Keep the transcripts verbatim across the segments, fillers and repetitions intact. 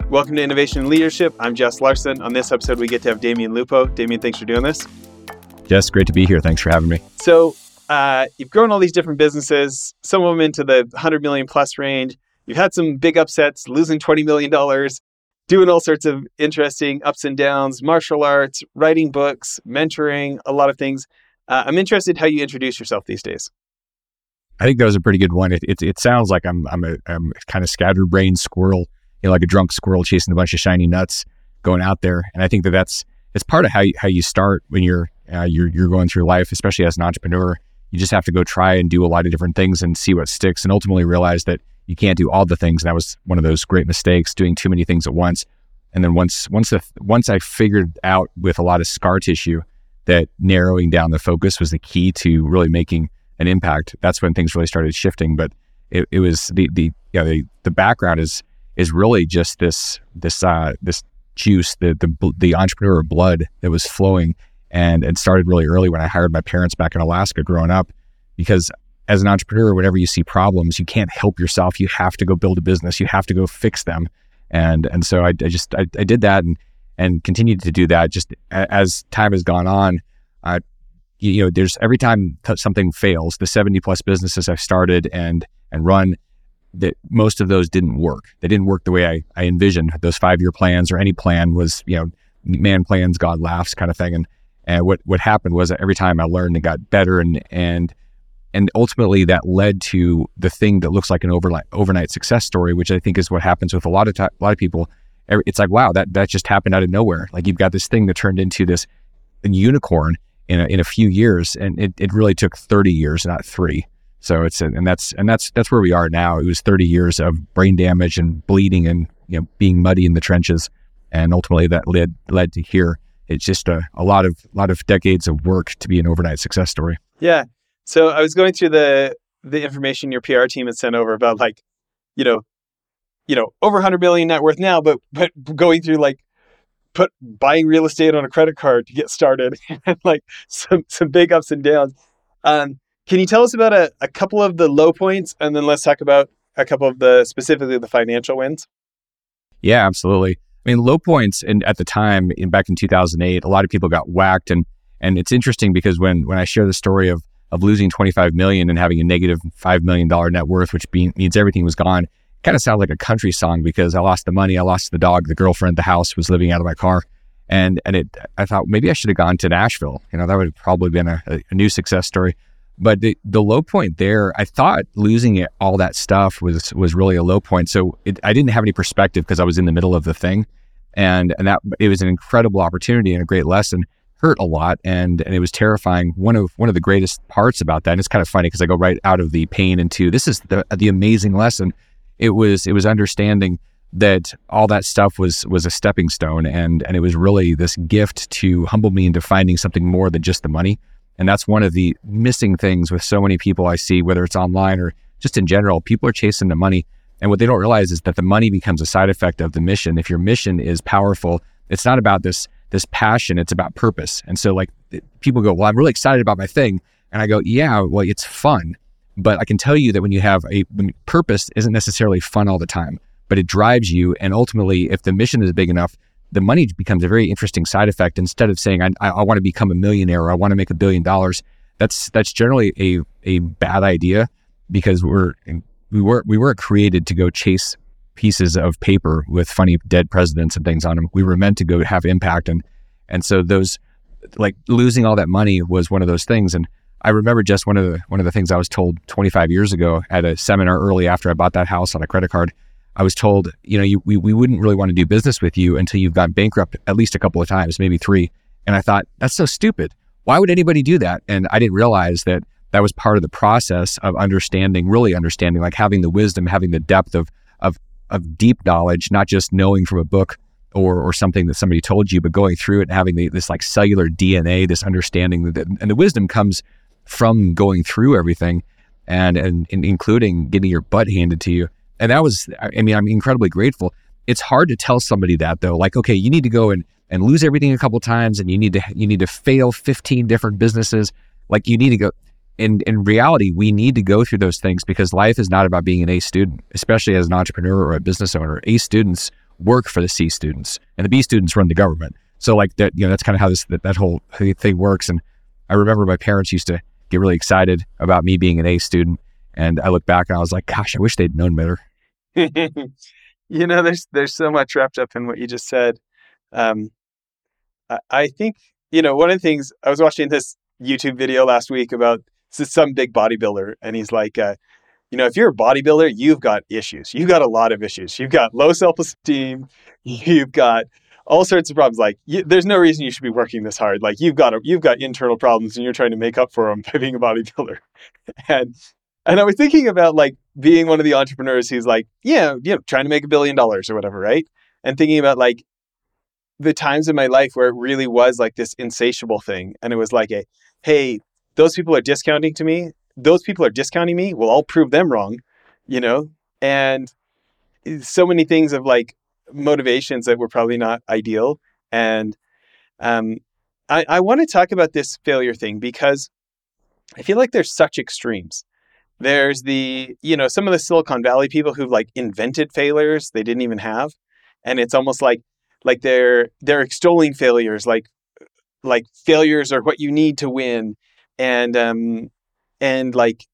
Welcome to Innovation and Leadership. I'm Jess Larson. On this episode, we get to have Damian Lupo. Damian, thanks for doing this. Jess, great to be here. Thanks for having me. So uh, you've grown all these different businesses, some of them into the one hundred million plus range. You've had some big upsets, losing twenty million dollars, doing all sorts of interesting ups and downs, martial arts, writing books, mentoring, a lot of things. Uh, I'm interested how you introduce yourself these days. I think that was a pretty good one. It it, it sounds like I'm I'm a I'm kind of scatterbrained squirrel, you know, like a drunk squirrel chasing a bunch of shiny nuts, going out there. And I think that that's it's part of how you, how you start when you're uh, you're you're going through life, especially as an entrepreneur. You just have to go try and do a lot of different things and see what sticks, and ultimately realize that you can't do all the things. And that was one of those great mistakes, doing too many things at once. And then once once the once I figured out with a lot of scar tissue that narrowing down the focus was the key to really making an impact, that's when things really started shifting. But it, it was the the you know, the the background is is really just this this uh, this juice, the the the entrepreneur blood that was flowing, and it started really early when I hired my parents back in Alaska growing up. Because as an entrepreneur, whenever you see problems, you can't help yourself. You have to go build a business. You have to go fix them. And and so I, I just I, I did that and and continued to do that. Just as time has gone on, uh, you, you know, there's every time something fails, the seventy plus businesses I've started and and run, that most of those didn't work. They didn't work the way I, I envisioned. Those five year plans or any plan was, you know, man plans, God laughs kind of thing. And and what what happened was that every time I learned and got better, and and and ultimately that led to the thing that looks like an overnight overnight success story, which I think is what happens with a lot of t- a lot of people. It's like, wow, that that just happened out of nowhere. Like, you've got this thing that turned into this unicorn in a, in a few years, and it, it really took thirty years, not three. So it's and that's and that's that's where we are now. It was thirty years of brain damage and bleeding and, you know, being muddy in the trenches, and ultimately that led led to here. It's just a, a lot of lot of decades of work to be an overnight success story. Yeah. So I was going through the the information your P R team had sent over about, like, you know, you know, over one hundred million net worth now, but but going through like put buying real estate on a credit card to get started, and like some some big ups and downs. Um, can you tell us about a, a couple of the low points, and then let's talk about a couple of the specifically the financial wins? Yeah, absolutely. I mean, low points, and at the time, in back in two thousand eight, a lot of people got whacked, and and it's interesting because when when I share the story of of losing twenty-five million and having a negative five million dollars net worth, which be, means everything was gone, kind of sounds like a country song, because I lost the money, I lost the dog, the girlfriend, the house, was living out of my car. And and it, I thought maybe I should have gone to Nashville. You know, that would have probably been a, a new success story. But the, the low point there, I thought losing it, all that stuff was was really a low point. So it, I didn't have any perspective because I was in the middle of the thing. And and that it was an incredible opportunity and a great lesson. Hurt a lot, and and it was terrifying. One of one of the greatest parts about that, and it's kind of funny because I go right out of the pain into this is the the amazing lesson. It was it was understanding that all that stuff was was a stepping stone, and and it was really this gift to humble me into finding something more than just the money. And that's one of the missing things with so many people I see, whether it's online or just in general. People are chasing the money, and what they don't realize is that the money becomes a side effect of the mission. If your mission is powerful, it's not about this this passion, it's about purpose. And so, like, people go, well, I'm really excited about my thing. And I go, yeah, well, it's fun. But I can tell you that when you have a when purpose isn't necessarily fun all the time, but it drives you. And ultimately, if the mission is big enough, the money becomes a very interesting side effect. Instead of saying, I, I want to become a millionaire, or I want to make a billion dollars, that's that's generally a a bad idea, because we're we weren't we weren't created to go chase pieces of paper with funny dead presidents and things on them. We were meant to go have impact. And and so those, like, losing all that money was one of those things. And I remember just one of the one of the things I was told twenty-five years ago at a seminar early after I bought that house on a credit card. I was told, you know, you, we, we wouldn't really want to do business with you until you've gone bankrupt at least a couple of times, maybe three. And I thought, that's so stupid. Why would anybody do that? And I didn't realize that that was part of the process of understanding, really understanding, like having the wisdom, having the depth of of of deep knowledge, not just knowing from a book or or something that somebody told you, but going through it and having the, this like cellular D N A, this understanding that, and the wisdom comes from going through everything, and, and and including getting your butt handed to you. And that was, I mean, I'm incredibly grateful. It's hard to tell somebody that, though, like, okay, you need to go and, and lose everything a couple times, and you need to you need to fail fifteen different businesses. Like, you need to go. In in reality, we need to go through those things, because life is not about being an A student, especially as an entrepreneur or a business owner. A students work for the C students, and the B students run the government. So like that, you know, that's kind of how this that, that whole thing works. And I remember my parents used to get really excited about me being an A student, and I look back and I was like, gosh, I wish they'd known better. You know, there's there's so much wrapped up in what you just said. Um, I, I think, you know, one of the things, I was watching this YouTube video last week about this is some big bodybuilder, and he's like, uh, you know, if you're a bodybuilder, you've got issues. You've got a lot of issues. You've got low self-esteem. You've got all sorts of problems. Like, you, there's no reason you should be working this hard. Like, you've got a, you've got internal problems, and you're trying to make up for them by being a bodybuilder. and and I was thinking about like being one of the entrepreneurs who's like, yeah, you know, trying to make a billion dollars or whatever, right? And thinking about like the times in my life where it really was like this insatiable thing, and it was like a, hey, those people are discounting to me. Those people are discounting me. Well, I'll prove them wrong, you know? And so many things of like motivations that were probably not ideal. And um, I, I want to talk about this failure thing because I feel like there's such extremes. There's the, you know, some of the Silicon Valley people who've like invented failures they didn't even have. And it's almost like, like they're, they're extolling failures, like, like failures are what you need to win. And, um, and like,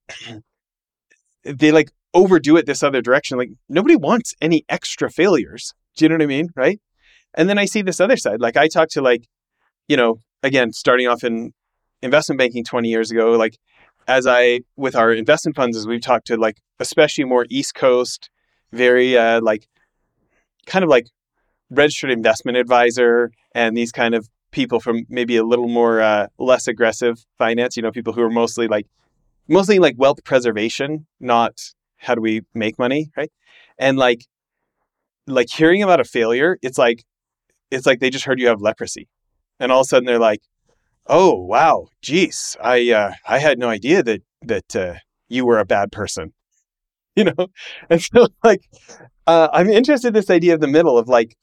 they like overdo it this other direction. Like nobody wants any extra failures. Do you know what I mean? Right. And then I see this other side. Like I talked to like, you know, again, starting off in investment banking twenty years ago, like as I, with our investment funds, as we've talked to like, especially more East Coast, very uh, like kind of like registered investment advisor and these kind of people from maybe a little more uh, less aggressive finance, you know, people who are mostly like, mostly like wealth preservation, not how do we make money, right? And like, like hearing about a failure, it's like, it's like they just heard you have leprosy. And all of a sudden they're like, oh, wow, geez, I uh, I had no idea that that uh, you were a bad person, you know? And so like, uh, I'm interested in this idea of the middle of like,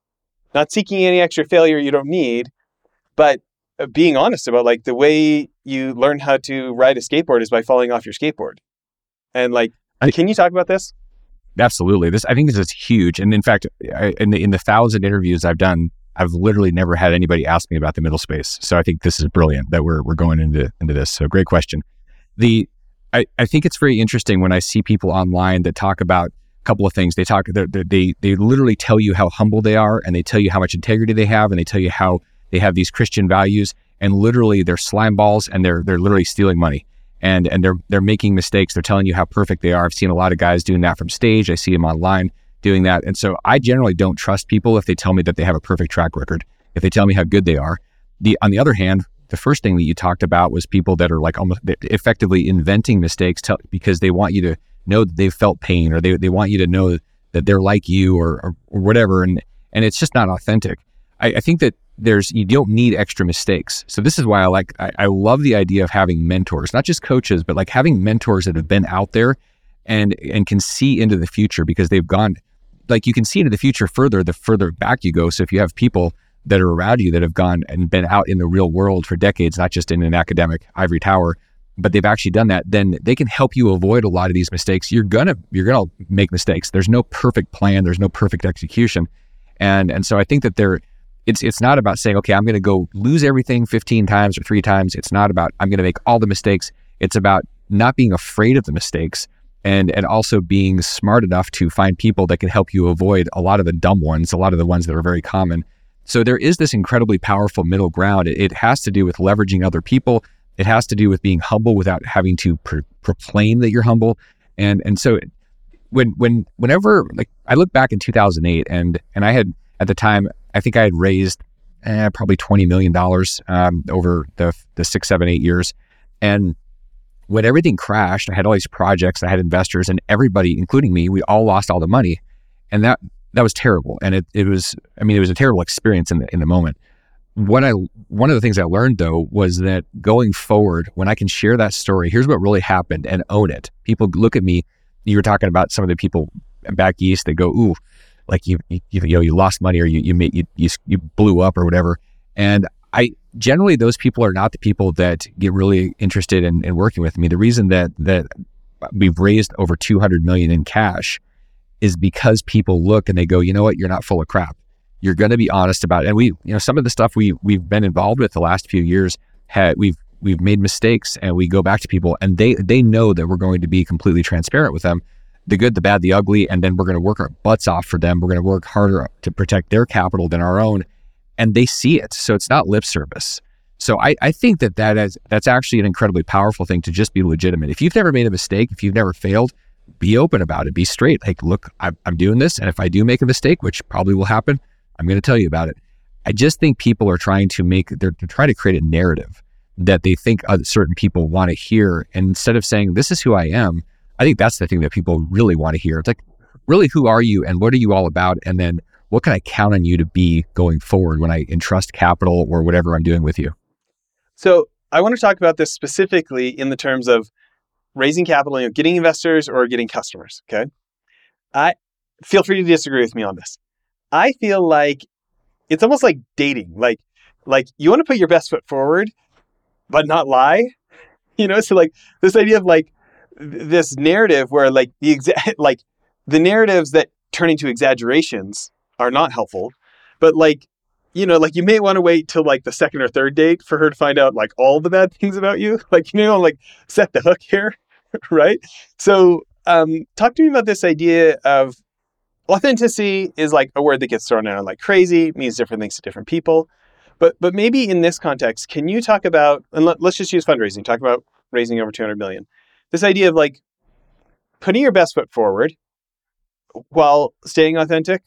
not seeking any extra failure you don't need, but being honest about like the way you learn how to ride a skateboard is by falling off your skateboard. And like, I, can you talk about this? Absolutely. This, I think this is huge. And in fact, I, in the, in the thousand interviews I've done, I've literally never had anybody ask me about the middle space. So I think this is brilliant that we're, we're going into, into this. So great question. The, I, I think it's very interesting when I see people online that talk about a couple of things. They talk, they, they literally tell you how humble they are, and they tell you how much integrity they have, and they tell you how they have these Christian values, and literally they're slime balls, and they're they're literally stealing money, and and they're they're making mistakes. They're telling you how perfect they are. I've seen a lot of guys doing that from stage. I see them online doing that, and so I generally don't trust people if they tell me that they have a perfect track record. If they tell me how good they are. The on the other hand, the first thing that you talked about was people that are like almost effectively inventing mistakes tell, because they want you to know that they've felt pain, or they they want you to know that they're like you, or or, or whatever, and and it's just not authentic. I, I think that there's, you don't need extra mistakes. So this is why I like, I, I love the idea of having mentors, not just coaches, but like having mentors that have been out there and, and can see into the future, because they've gone, like you can see into the future further, the further back you go. So if you have people that are around you that have gone and been out in the real world for decades, not just in an academic ivory tower, but they've actually done that, then they can help you avoid a lot of these mistakes. You're gonna, you're gonna make mistakes. There's no perfect plan. There's no perfect execution. And, and so I think that there, It's it's not about saying, okay, I'm going to go lose everything fifteen times or three times. It's not about, I'm going to make all the mistakes. It's about not being afraid of the mistakes, and and also being smart enough to find people that can help you avoid a lot of the dumb ones, a lot of the ones that are very common. So there is this incredibly powerful middle ground. It, it has to do with leveraging other people. It has to do with being humble without having to pro- proclaim that you're humble. And and so when when whenever, like I look back in two thousand eight, and and I had at the time, I think I had raised eh, probably twenty million dollars um, over the the six, seven, eight years. And when everything crashed, I had all these projects, I had investors, and everybody, including me, we all lost all the money. And that that was terrible. And it it was, I mean, it was a terrible experience in the, in the moment. What I, one of the things I learned though, was that going forward, when I can share that story, here's what really happened, and own it. People look at me, you were talking about some of the people back east that go, ooh, like you, you, you know, you lost money, or you, you made, you, you, you blew up or whatever. And I, generally those people are not the people that get really interested in, in working with me. The reason that, that we've raised over two hundred million in cash is because people look and they go, you know what, you're not full of crap. You're going to be honest about it. And we, you know, some of the stuff we we've been involved with the last few years, had we've we've made mistakes, and we go back to people, and they they know that we're going to be completely transparent with them, the good, the bad, the ugly, and then we're going to work our butts off for them. We're going to work harder to protect their capital than our own, and they see it. So it's not lip service. So I, I think that that is that's actually an incredibly powerful thing, to just be legitimate. If you've never made a mistake, if you've never failed, be open about it. Be straight. Like, look, I'm, I'm doing this, and if I do make a mistake, which probably will happen, I'm going to tell you about it. I just think people are trying to make, they're, they're trying to create a narrative that they think other, certain people want to hear. And instead of saying, this is who I am, I think that's the thing that people really want to hear. It's like, really, who are you and what are you all about? And then what can I count on you to be going forward when I entrust capital or whatever I'm doing with you? So I want to talk about this specifically in the terms of raising capital, you know, getting investors or getting customers. Okay. I feel free to disagree with me on this. I feel like it's almost like dating. Like, like you want to put your best foot forward, but not lie. You know, so like this idea of like th- this narrative where like the exa- like the narratives that turn into exaggerations are not helpful. But like, you know, like you may want to wait till like the second or third date for her to find out like all the bad things about you. Like, you know, like set the hook here, right? So, um, talk to me about this idea of authenticity is like a word that gets thrown around like crazy, means different things to different people. But but maybe in this context, can you talk about, and let, let's just use fundraising, talk about raising over two hundred million. This idea of like putting your best foot forward while staying authentic.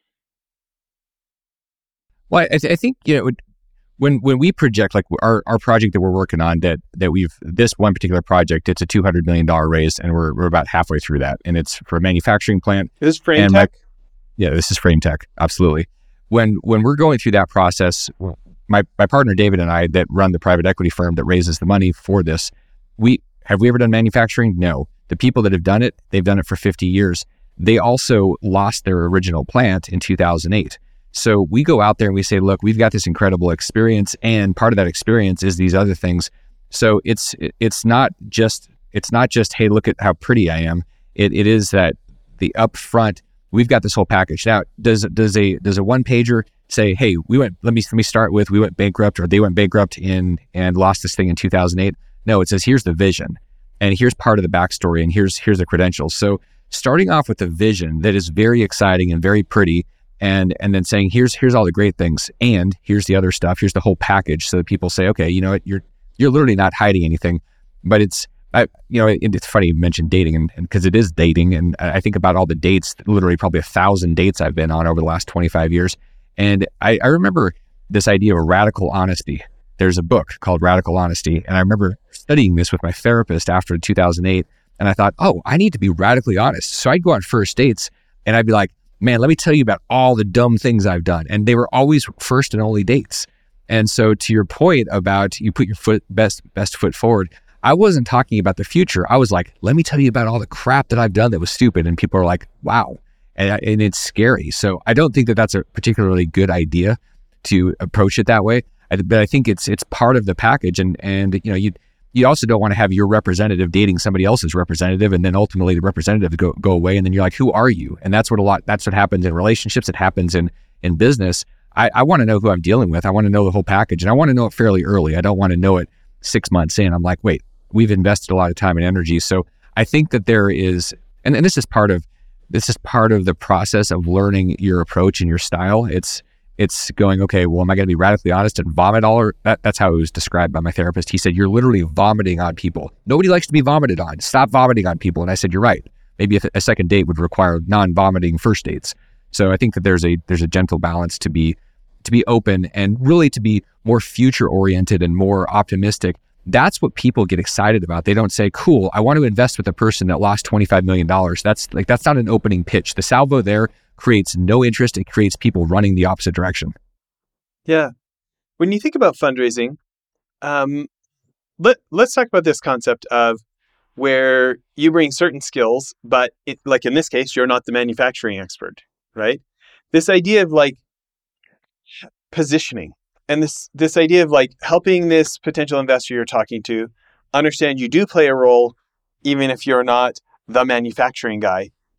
Well, I, th- I think, you know, when when we project, like our, our project that we're working on, that that we've, this one particular project, it's a two hundred million dollars raise, and we're we're about halfway through that. And it's for a manufacturing plant. Is this Frame and Tech? My, yeah, this is Frame Tech. Absolutely. When when we're going through that process, my, my partner David and I that run the private equity firm that raises the money for this, we have we ever done manufacturing? No. The people that have done it, they've done it for fifty years. They also lost their original plant in two thousand eight. So we go out there and we say, look, we've got this incredible experience, and part of that experience is these other things. So it's it's not just it's not just, hey, look at how pretty I am. It it is that the upfront, we've got this whole package. Now, does does a does a one pager say, hey, we went let me let me start with we went bankrupt, or they went bankrupt in and lost this thing in two thousand eight? No, it says here's the vision, and here's part of the backstory, and here's here's the credentials. So starting off with a vision that is very exciting and very pretty, and and then saying here's here's all the great things, and here's the other stuff, here's the whole package, so that people say, okay, you know what, you're you're literally not hiding anything. But it's I, you know, it, it's funny you mentioned dating, and because it is dating, and I think about all the dates, literally probably a thousand dates I've been on over the last twenty-five years, and I, I remember this idea of radical honesty. There's a book called Radical Honesty, and I remember studying this with my therapist after two thousand eight, and I thought, oh, I need to be radically honest. So I'd go on first dates, and I'd be like, man, let me tell you about all the dumb things I've done. And they were always first and only dates. And so to your point about you put your foot best best foot forward, I wasn't talking about the future. I was like, let me tell you about all the crap that I've done that was stupid. And people are like, wow. And, and it's scary. So I don't think that that's a particularly good idea to approach it that way. I, but I think it's it's part of the package. And, and you know, you you also don't want to have your representative dating somebody else's representative, and then ultimately the representative go go away, and then you're like, who are you? And that's what a lot that's what happens in relationships. It happens in in business. I, I want to know who I'm dealing with. I want to know the whole package, and I want to know it fairly early. I don't want to know it six months in. I'm like, wait, we've invested a lot of time and energy. So I think that there is, and, and this is part of this is part of the process of learning your approach and your style. It's It's going, okay, well, am I going to be radically honest and vomit all? Or, that, that's how it was described by my therapist. He said, you're literally vomiting on people. Nobody likes to be vomited on. Stop vomiting on people. And I said, you're right. Maybe a, a second date would require non-vomiting first dates. So I think that there's a there's a gentle balance to be to be open and really to be more future oriented and more optimistic. That's what people get excited about. They don't say, cool, I want to invest with a person that lost twenty-five million dollars. That's like that's not an opening pitch. The salvo there creates no interest. It creates people running the opposite direction. Yeah. When you think about fundraising, um, let, let's talk about this concept of where you bring certain skills, but it, like in this case, you're not the manufacturing expert, right? This idea of like positioning and this, this idea of like helping this potential investor you're talking to understand you do play a role, even if you're not the manufacturing guy.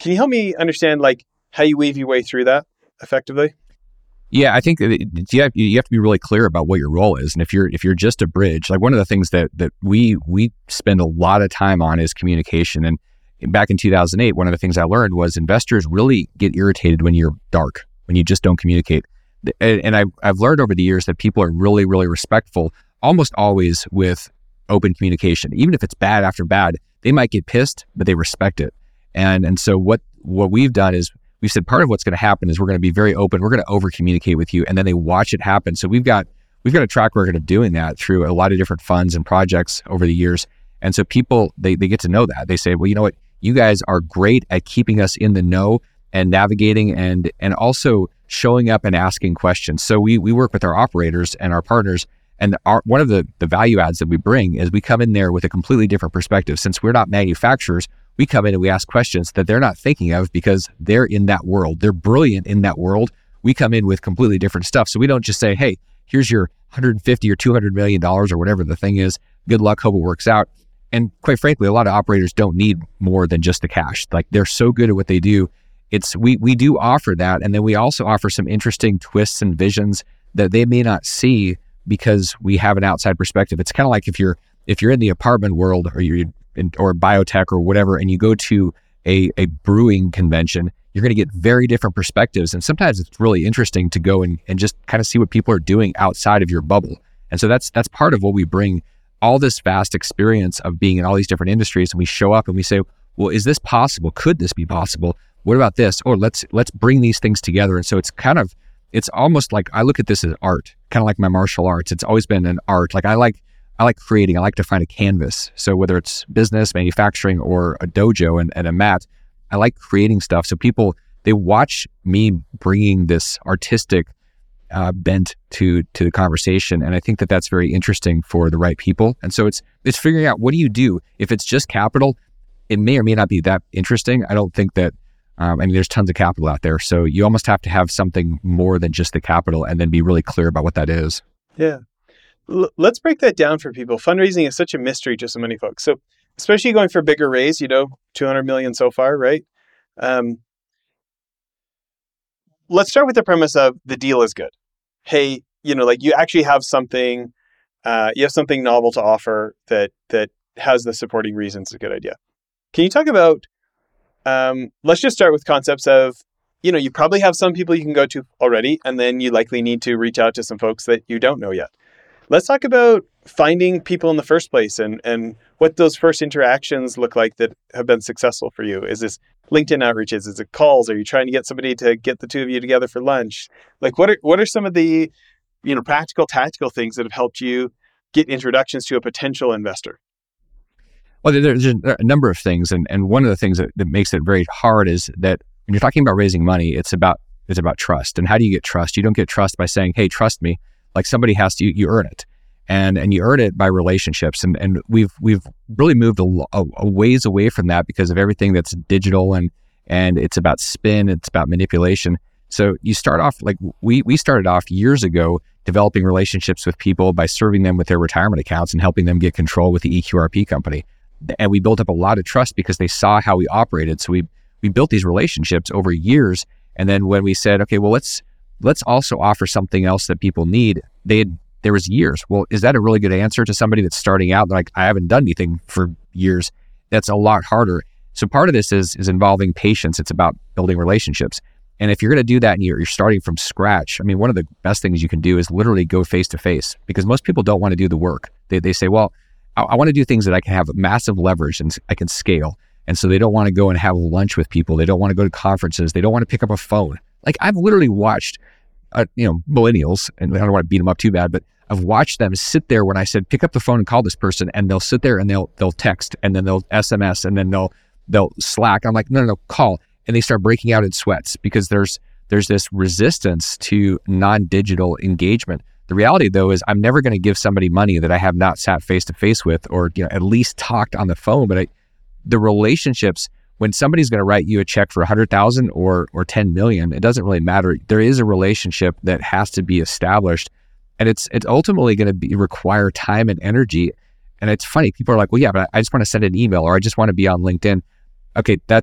can you help me understand like how you weave your way through that effectively? Yeah, I think that it- you have, you have to be really clear about what your role is. And if you're if you're just a bridge, like one of the things that that we we spend a lot of time on is communication. And back in two thousand eight, one of the things I learned was investors really get irritated when you're dark, when you just don't communicate. And, and I've, I've learned over the years that people are really, really respectful, almost always with open communication. Even if it's bad after bad, they might get pissed, but they respect it. And and so what what we've done is we said part of what's going to happen is we're going to be very open. We're going to over communicate with you, and then they watch it happen. So we've got we've got a track record of doing that through a lot of different funds and projects over the years. And so people they they get to know that. They say, well, you know what, you guys are great at keeping us in the know and navigating and and also showing up and asking questions. So we we work with our operators and our partners. And our, one of the, the value adds that we bring is we come in there with a completely different perspective. Since we're not manufacturers, we come in and we ask questions that they're not thinking of because they're in that world. They're brilliant in that world. We come in with completely different stuff. So we don't just say, hey, here's your one hundred fifty or two hundred million dollars or whatever the thing is. Good luck, hope it works out. And quite frankly, a lot of operators don't need more than just the cash. Like they're so good at what they do. It's we we do offer that. And then we also offer some interesting twists and visions that they may not see because we have an outside perspective. It's kind of like if you're if you're in the apartment world or you're in, or biotech or whatever, and you go to a, a brewing convention, you're going to get very different perspectives. And sometimes it's really interesting to go and, and just kind of see what people are doing outside of your bubble. And so that's that's part of what we bring, all this vast experience of being in all these different industries. And we show up and we say, well, is this possible? Could this be possible? What about this? Or let's let's bring these things together. And so it's kind of It's almost like I look at this as art, kind of like my martial arts. It's always been an art. Like I like, I like creating. I like to find a canvas. So whether it's business, manufacturing, or a dojo and, and a mat, I like creating stuff. So people, they watch me bringing this artistic uh, bent to to the conversation, and I think that that's very interesting for the right people. And so it's it's figuring out, what do you do? If it's just capital, it may or may not be that interesting. I don't think that. Um, I mean, there's tons of capital out there. So you almost have to have something more than just the capital and then be really clear about what that is. Yeah. L- let's break that down for people. Fundraising is such a mystery to so many folks. So especially going for a bigger raise, you know, two hundred million so far, right? Um, let's start with the premise of the deal is good. Hey, you know, like you actually have something, uh, you have something novel to offer that, that has the supporting reasons. It's a good idea. Can you talk about Um, let's just start with concepts of, you know, you probably have some people you can go to already, and then you likely need to reach out to some folks that you don't know yet. Let's talk about finding people in the first place and, and what those first interactions look like that have been successful for you. Is this LinkedIn outreaches? Is it calls? Are you trying to get somebody to get the two of you together for lunch? Like what are, what are some of the, you know, practical, tactical things that have helped you get introductions to a potential investor? Well, there's a number of things, and, and one of the things that, that makes it very hard is that when you're talking about raising money, it's about it's about trust. And how do you get trust? You don't get trust by saying, "Hey, trust me." Like somebody has to, you, you earn it, and and you earn it by relationships. And and we've we've really moved a, a, a ways away from that because of everything that's digital and and it's about spin, it's about manipulation. So you start off like we we started off years ago developing relationships with people by serving them with their retirement accounts and helping them get control with the E Q R P company. And we built up a lot of trust because they saw how we operated. So we we built these relationships over years. And then when we said, okay, well, let's let's also offer something else that people need, they had, there was years. Well, is that a really good answer to somebody that's starting out? They're like, I haven't done anything for years. That's a lot harder. So part of this is is involving patience. It's about building relationships. And if you're going to do that and you're, you're starting from scratch, I mean, one of the best things you can do is literally go face to face, because most people don't want to do the work. They they say, well, I, I want to do things that I can have massive leverage and I can scale. And so they don't want to go and have lunch with people. They don't want to go to conferences. They don't want to pick up a phone. Like I've literally watched, uh, you know, millennials, and I don't want to beat them up too bad, but I've watched them sit there when I said, pick up the phone and call this person, and they'll sit there and they'll they'll text, and then they'll S M S, and then they'll they'll Slack. I'm like, no, no, no, call. And they start breaking out in sweats because there's there's this resistance to non-digital engagement. The reality, though, is I'm never going to give somebody money that I have not sat face to face with, or you know, at least talked on the phone. But I, the relationships, when somebody's going to write you a check for a hundred thousand or or ten million, it doesn't really matter. There is a relationship that has to be established, and it's it's ultimately going to be require time and energy. And it's funny, people are like, well, yeah, but I just want to send an email, or I just want to be on LinkedIn. Okay, that's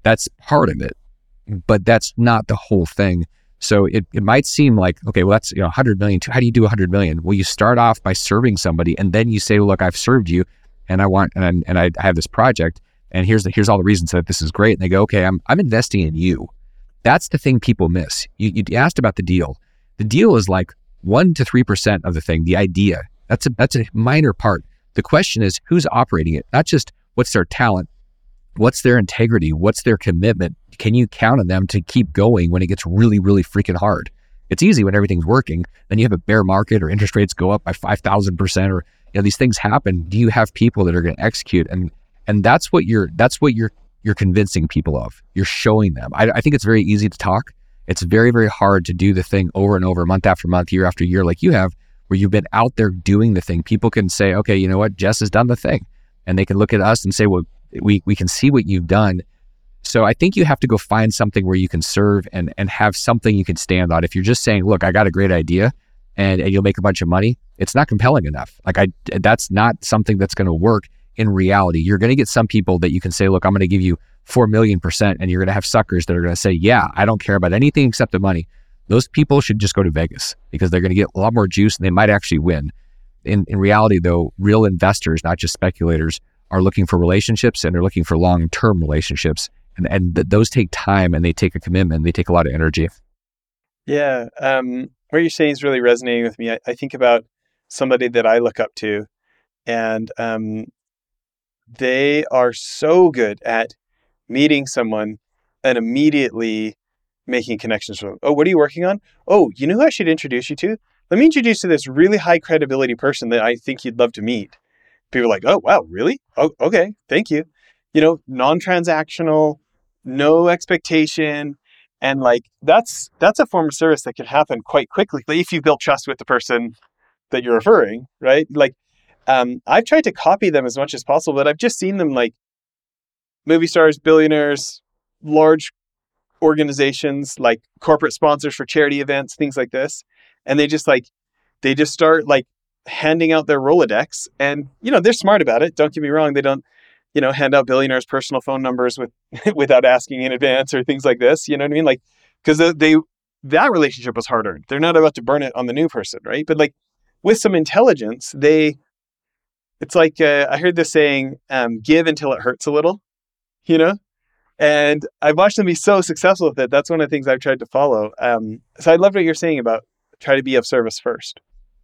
That's part of it, but that's not the whole thing. So it, it might seem like, okay, well, that's, you know, one hundred million. How do you do one hundred million? Well, you start off by serving somebody, and then you say, look, I've served you, and I want, and, and I have this project, and here's the, here's all the reasons that this is great. And they go, okay, I'm I'm investing in you. That's the thing people miss. You, you asked about the deal. The deal is like one to three percent of the thing, the idea. That's a that's a minor part. The question is, who's operating it? Not just what's their talent, what's their integrity, what's their commitment. Can you count on them to keep going when it gets really, really freaking hard? It's easy when everything's working. Then you have a bear market or interest rates go up by five thousand percent, or you know these things happen. Do you have people that are going to execute? And and that's what you're that's what you're you're convincing people of. You're showing them. I, I think it's very easy to talk. It's very, very hard to do the thing over and over, month after month, year after year, like you have, where you've been out there doing the thing. People can say, okay, you know what, Jess has done the thing, and they can look at us and say, well, we we can see what you've done. So I think you have to go find something where you can serve and and have something you can stand on. If you're just saying, look, I got a great idea and, and you'll make a bunch of money, it's not compelling enough. Like I, that's not something that's going to work in reality. You're going to get some people that you can say, look, I'm going to give you four million percent, and you're going to have suckers that are going to say, yeah, I don't care about anything except the money. Those people should just go to Vegas because they're going to get a lot more juice and they might actually win. In in reality though, real investors, not just speculators, are looking for relationships, and they're looking for long-term relationships. And, and th- those take time, and they take a commitment. They take a lot of energy. Yeah. Um, what you're saying is really resonating with me. I, I think about somebody that I look up to, and um, they are so good at meeting someone and immediately making connections with them. Oh, what are you working on? Oh, you know who I should introduce you to? Let me introduce you to this really high credibility person that I think you'd love to meet. People are like, oh, wow, really? Oh, okay. Thank you. You know, non-transactional, no expectation. And like, that's, that's a form of service that can happen quite quickly if you build trust with the person that you're referring, right? Like, um, I've tried to copy them as much as possible, but I've just seen them like movie stars, billionaires, large organizations, like corporate sponsors for charity events, things like this. And they just like, they just start like handing out their Rolodex, and, you know, they're smart about it. Don't get me wrong. They don't, you know, hand out billionaires' personal phone numbers with without asking in advance or things like this. You know what I mean? Like, because they, they that relationship was hard earned. They're not about to burn it on the new person, right? But like with some intelligence, they, it's like uh, I heard this saying, um, "Give until it hurts a little," you know. And I've watched them be so successful with it. That's one of the things I've tried to follow. Um, so I love what you're saying about try to be of service first.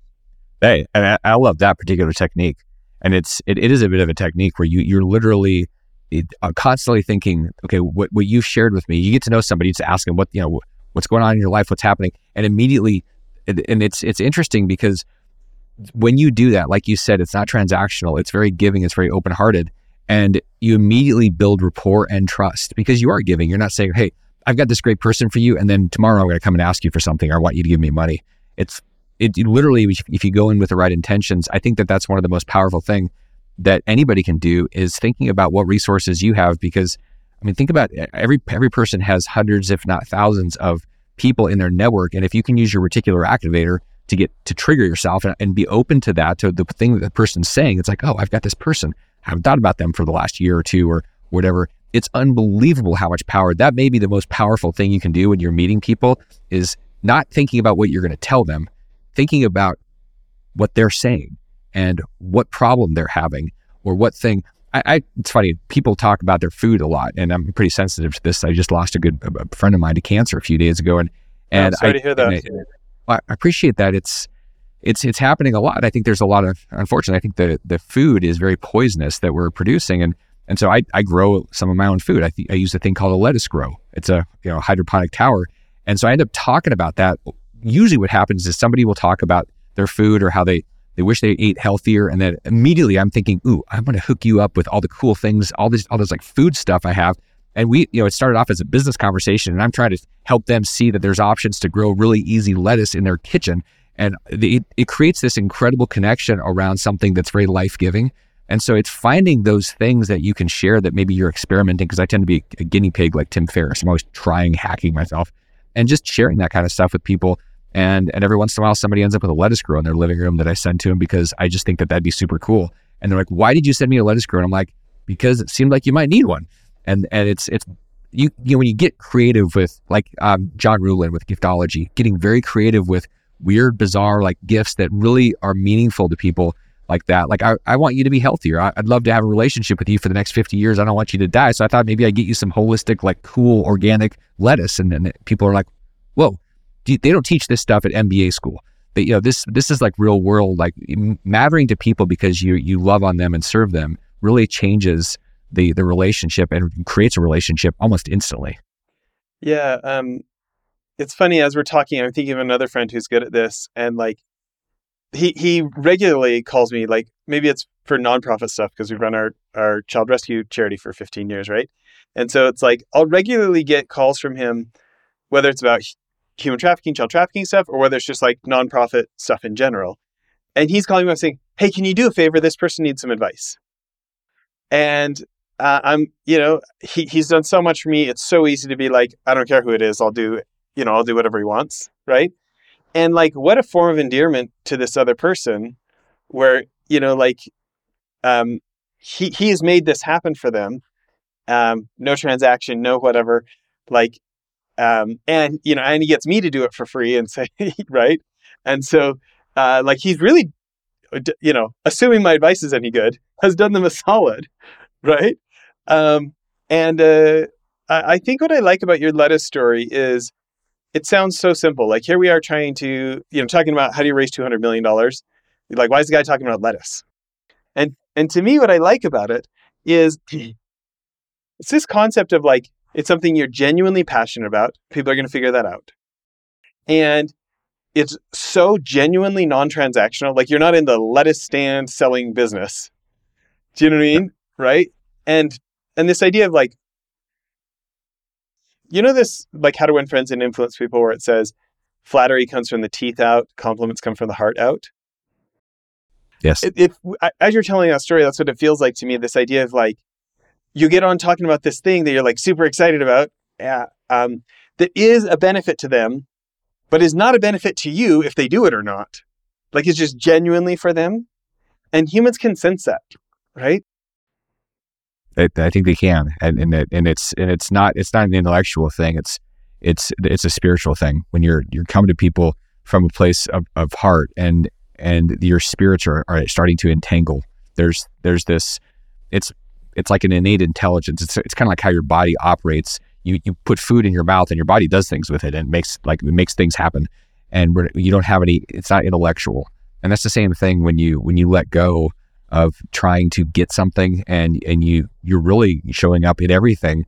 Hey, and I, I love that particular technique. And it's it, it is a bit of a technique where you you're literally it, uh, constantly thinking, okay, what what you've shared with me. You get to know somebody, you just ask them what you know what's going on in your life, what's happening, and immediately, and it's it's interesting because when you do that, like you said, it's not transactional. It's very giving. It's very open hearted, and you immediately build rapport and trust because you are giving. You're not saying, hey, I've got this great person for you, and then tomorrow I'm going to come and ask you for something, or I want you to give me money. It's It, it literally, if you go in with the right intentions, I think that that's one of the most powerful thing that anybody can do is thinking about what resources you have. Because, I mean, think about it. every every person has hundreds, if not thousands, of people in their network, and if you can use your reticular activator to get to trigger yourself and, and be open to that, to the thing that the person's saying, it's like, oh, I've got this person. I haven't thought about them for the last year or two or whatever. It's unbelievable how much power that may be. The most powerful thing you can do when you're meeting people is not thinking about what you're going to tell them, thinking about what they're saying and what problem they're having or what thing. I, I it's funny, people talk about their food a lot, and I'm pretty sensitive to this. I just lost a good a friend of mine to cancer a few days ago, and and oh, sorry I, to hear that. I, I appreciate that. It's it's it's happening a lot. I think there's a lot of, unfortunately, I think the the food is very poisonous that we're producing, and and so I I grow some of my own food. I th- I use a thing called a lettuce grow. It's a you know hydroponic tower, and so I end up talking about that. Usually what happens is somebody will talk about their food or how they, they wish they ate healthier. And then immediately I'm thinking, ooh, I'm going to hook you up with all the cool things, all this, all this like food stuff I have. And we, you know, it started off as a business conversation, and I'm trying to help them see that there's options to grow really easy lettuce in their kitchen. And it, it creates this incredible connection around something that's very life-giving. And so it's finding those things that you can share that maybe you're experimenting, because I tend to be a guinea pig like Tim Ferriss. I'm always trying, hacking myself, and just sharing that kind of stuff with people. And and every once in a while, somebody ends up with a lettuce grow in their living room that I send to them because I just think that that'd be super cool. And they're like, why did you send me a lettuce grow? And I'm like, because it seemed like you might need one. And and it's it's you, you know, when you get creative with like um, John Ruhlin with Giftology, getting very creative with weird, bizarre like gifts that really are meaningful to people like that. Like I, I want you to be healthier. I, I'd love to have a relationship with you for the next fifty years. I don't want you to die. So I thought maybe I'd get you some holistic, like cool, organic lettuce. And then people are like, whoa, they don't teach this stuff at M B A school. But, you know, this this is like real world, like mattering to people because you you love on them and serve them really changes the the relationship and creates a relationship almost instantly. Yeah. Um, it's funny, as we're talking, I'm thinking of another friend who's good at this, and like he he regularly calls me, like maybe it's for nonprofit stuff because we run our, our child rescue charity for fifteen years, right? And so it's like I'll regularly get calls from him, whether it's about human trafficking, child trafficking stuff, or whether it's just like nonprofit stuff in general. And he's calling me up saying, hey, can you do a favor? This person needs some advice. And uh, I'm, you know, he, he's done so much for me. It's so easy to be like, I don't care who it is. I'll do, you know, I'll do whatever he wants. Right. And like, what a form of endearment to this other person where, you know, like, um, he, he has made this happen for them. Um, no transaction, no whatever, like, um, and, you know, and he gets me to do it for free and say, right. And so, uh, like, he's really, you know, assuming my advice is any good, has done them a solid. Right. Um, and, uh, I, I think what I like about your lettuce story is it sounds so simple. Like here we are trying to, you know, talking about how do you raise two hundred million dollars? Like, why is the guy talking about lettuce? And, and to me, what I like about it is it's this concept of like, it's something you're genuinely passionate about. People are going to figure that out. And it's so genuinely non-transactional. Like you're not in the lettuce stand selling business. Do you know what I mean? Right. And, and this idea of like, you know, this, like how to win friends and influence people, where it says flattery comes from the teeth out, compliments come from the heart out. Yes. It, it, as you're telling that story, that's what it feels like to me. This idea of like, you get on talking about this thing that you're like super excited about, uh, um, that is a benefit to them, but is not a benefit to you if they do it or not. Like it's just genuinely for them. And humans can sense that, right? I, I think they can, and and, it, and it's and it's not it's not an intellectual thing. It's it's it's a spiritual thing. When you're you're coming to people from a place of, of heart, and and your spirits are, are starting to entangle. There's there's this. It's it's like an innate intelligence. It's it's kind of like how your body operates. You you put food in your mouth, and your body does things with it, and makes like it makes things happen. And we're, you don't have any. It's not intellectual, and that's the same thing when you when you let go of trying to get something, and and you you're really showing up in everything,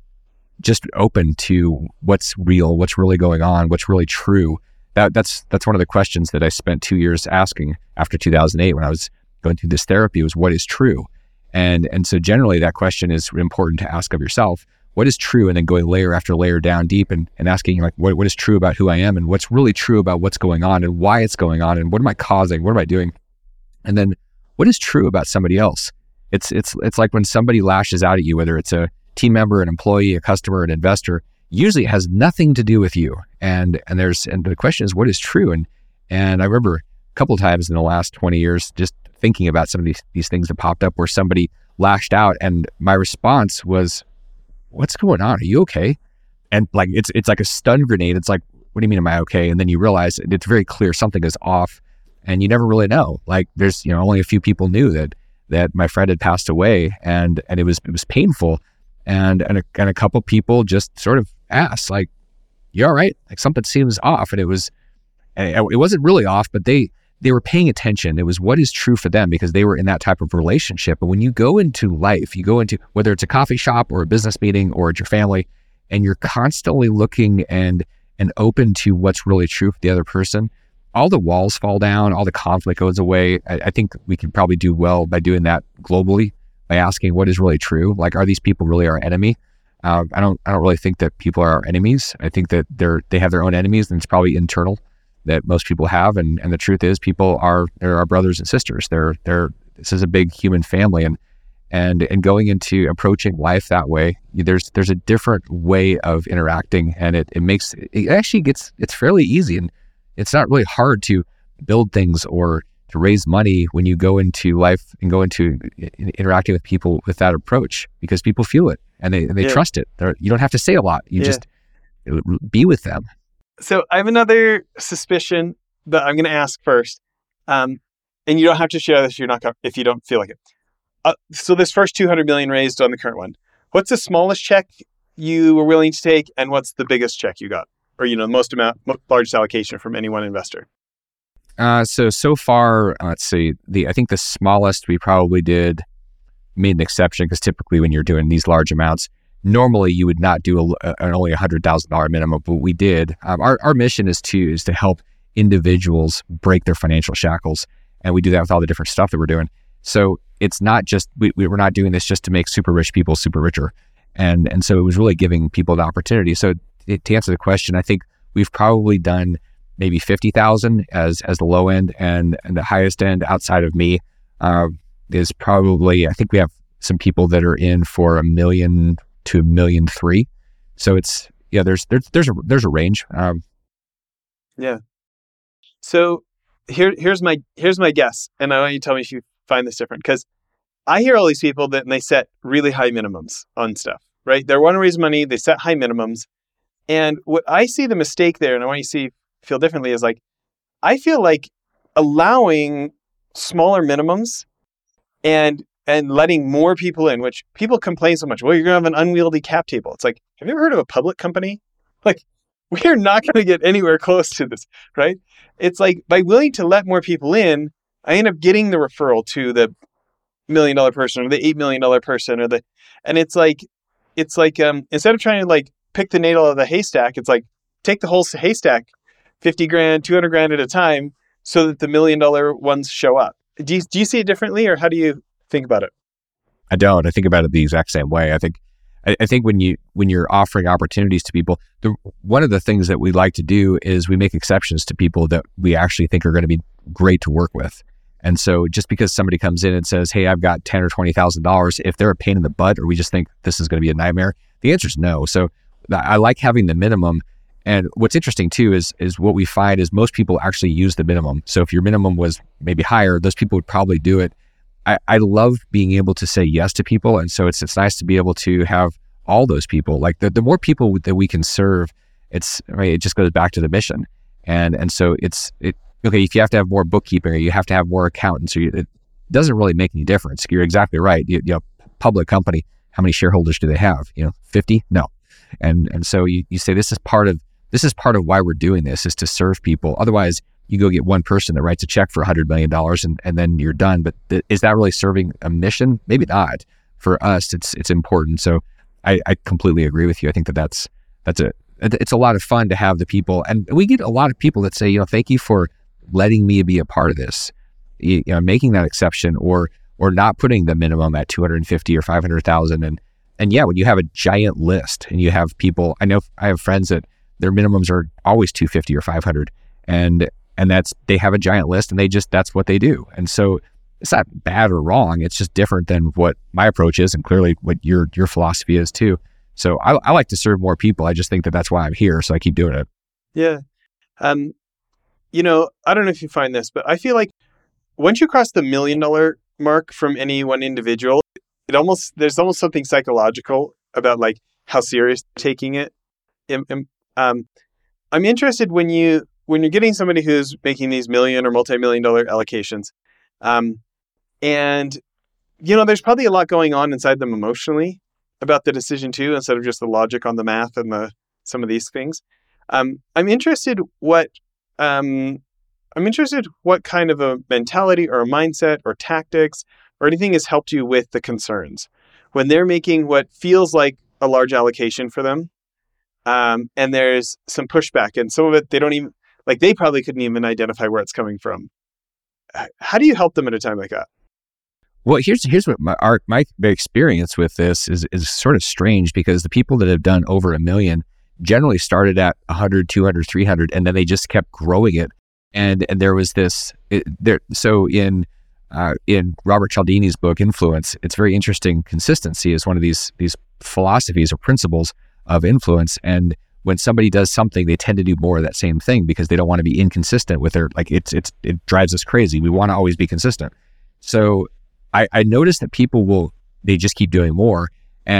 just open to what's real, what's really going on, what's really true. That that's that's one of the questions that I spent two years asking after two thousand eight when I was going through this therapy, was what is true? And and so generally that question is important to ask of yourself. What is true? And then going layer after layer down deep and, and asking like, what, what is true about who I am, and what's really true about what's going on and why it's going on, and what am I causing? What am I doing? And then what is true about somebody else? It's it's it's like when somebody lashes out at you, whether it's a team member, an employee, a customer, an investor, usually it has nothing to do with you. And and there's and the question is, what is true? And and I remember a couple of times in the last twenty years just thinking about some of these these things that popped up where somebody lashed out, and my response was, what's going on? Are you okay? And like it's it's like a stun grenade. It's like, what do you mean, am I okay? And then you realize it's very clear something is off. And you never really know. Like there's, you know, only a few people knew that that my friend had passed away, and and it was it was painful, and and a, and a couple people just sort of asked, like, "You all right?" Like something seems off, and it was, and it wasn't really off, but they they were paying attention. It was what is true for them because they were in that type of relationship. But when you go into life, you go into whether it's a coffee shop or a business meeting or it's your family, and you're constantly looking and and open to what's really true for the other person, all the walls fall down, all the conflict goes away. I, I think we can probably do well by doing that globally, by asking what is really true. Like, are these people really our enemy? Uh, I don't. I don't really think that people are our enemies. I think that they're they have their own enemies, and it's probably internal that most people have. And, and the truth is, people are they're our brothers and sisters. They're they're this is a big human family, and and and going into approaching life that way, there's there's a different way of interacting, and it it makes it actually gets it's fairly easy. And it's not really hard to build things or to raise money when you go into life and go into interacting with people with that approach, because people feel it. and they and they Yeah. trust it. They're, you don't have to say a lot. You Yeah. just be with them. So I have another suspicion that I'm going to ask first, um, and you don't have to share this. You're not gonna, if you don't feel like it. Uh, so this first two hundred million raised on the current one, what's the smallest check you were willing to take, and what's the biggest check you got, or you know, most amount, mo- largest allocation from any one investor? Uh, so so far, uh, let's see. The I think the smallest we probably did made an exception because typically when you're doing these large amounts, normally you would not do a, an only a hundred thousand dollar minimum, but we did. Um, our our mission is to is to help individuals break their financial shackles, and we do that with all the different stuff that we're doing. So it's not just we we're not doing this just to make super rich people super richer, and and so it was really giving people the opportunity. So it, to answer the question, I think we've probably done maybe fifty thousand as as the low end, and and the highest end outside of me uh, is probably I think we have some people that are in for a million to a million three. So it's yeah there's there's there's a there's a range. Um, Yeah. So here here's my here's my guess, and I want you to tell me if you find this different, because I hear all these people that and they set really high minimums on stuff, right? They want to raise money, they set high minimums. And what I see the mistake there, and I want you to see feel differently, is like, I feel like allowing smaller minimums and and letting more people in, which people complain so much, well, you're going to have an unwieldy cap table. It's like, have you ever heard of a public company? Like, we're not going to get anywhere close to this, right? It's like, by willing to let more people in, I end up getting the referral to the million dollar person or the eight million dollar person or the, and it's like, it's like, um, instead of trying to like pick the needle of the haystack, it's like, take the whole haystack, fifty grand, two hundred grand at a time, so that the million dollar ones show up. Do you, do you see it differently, or how do you think about it? I don't. I think about it the exact same way. I think, I, I think when you when you're offering opportunities to people, the, one of the things that we like to do is we make exceptions to people that we actually think are going to be great to work with. And so, just because somebody comes in and says, "Hey, I've got ten or twenty thousand dollars," if they're a pain in the butt, or we just think this is going to be a nightmare, the answer is no. So, I like having the minimum. And what's interesting too is is what we find is most people actually use the minimum. So if your minimum was maybe higher, those people would probably do it. I, I love being able to say yes to people. And so it's it's nice to be able to have all those people. Like the, the more people that we can serve, it's right, it just goes back to the mission. And and so it's it okay, if you have to have more bookkeeping or you have to have more accountants, or you, it doesn't really make any difference. You're exactly right. You, you know, public company, how many shareholders do they have? You know, fifty? No. And and so you, you say this is part of this is part of why we're doing this, is to serve people. Otherwise, you go get one person that writes a check for one hundred million dollars and, and then you're done. But th- is that really serving a mission? Maybe not. For us, it's it's important. So I, I completely agree with you. I think that that's that's a it's a lot of fun to have the people, and we get a lot of people that say, you know, thank you for letting me be a part of this. You, you know, making that exception, or or not putting the minimum at two hundred fifty or five hundred thousand. And and yeah, when you have a giant list and you have people, I know I have friends that their minimums are always two hundred fifty or five hundred, and and that's they have a giant list and they just that's what they do. And so it's not bad or wrong. It's just different than what my approach is, and clearly what your your philosophy is too. So I, I like to serve more people. I just think that that's why I'm here, so I keep doing it. Yeah. Um, you know, I don't know if you find this, but I feel like once you cross the million dollar mark from any one individual, it almost there's almost something psychological about like how serious they're taking it. Um, I'm interested when you when you're getting somebody who's making these million or multi-million dollar allocations, um, and you know, there's probably a lot going on inside them emotionally about the decision too, instead of just the logic on the math and the some of these things. Um, I'm interested what um, I'm interested what kind of a mentality or a mindset or tactics or anything has helped you with the concerns when they're making what feels like a large allocation for them. Um, and there's some pushback, and some of it they don't even like. They probably couldn't even identify where it's coming from. How do you help them at a time like that? Well, here's here's what my our, my experience with this is is sort of strange, because the people that have done over a million generally started at one hundred, two hundred, three hundred, and then they just kept growing it. And and there was this it, there. So in uh, in Robert Cialdini's book Influence, it's very interesting. Consistency is one of these these philosophies or principles of influence. And when somebody does something, they tend to do more of that same thing because they don't want to be inconsistent with their, like it's, it's, it drives us crazy. We want to always be consistent. So I, I noticed that people will, they just keep doing more. And